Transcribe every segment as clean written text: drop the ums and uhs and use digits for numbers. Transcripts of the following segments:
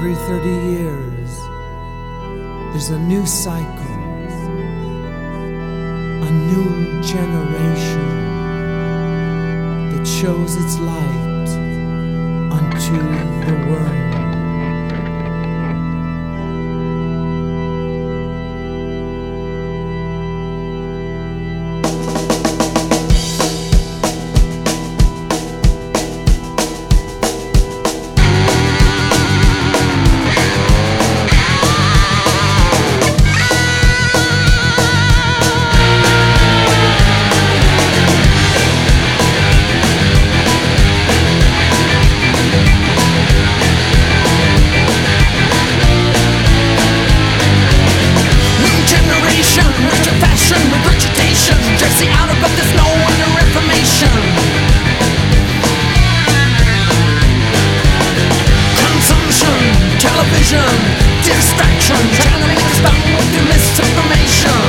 Every 30 years, there's a new cycle, a new generation that shows its light unto the world. Distraction, trying to make us bound with the misinformation.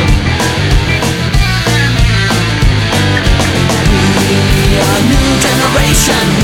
We are a new generation.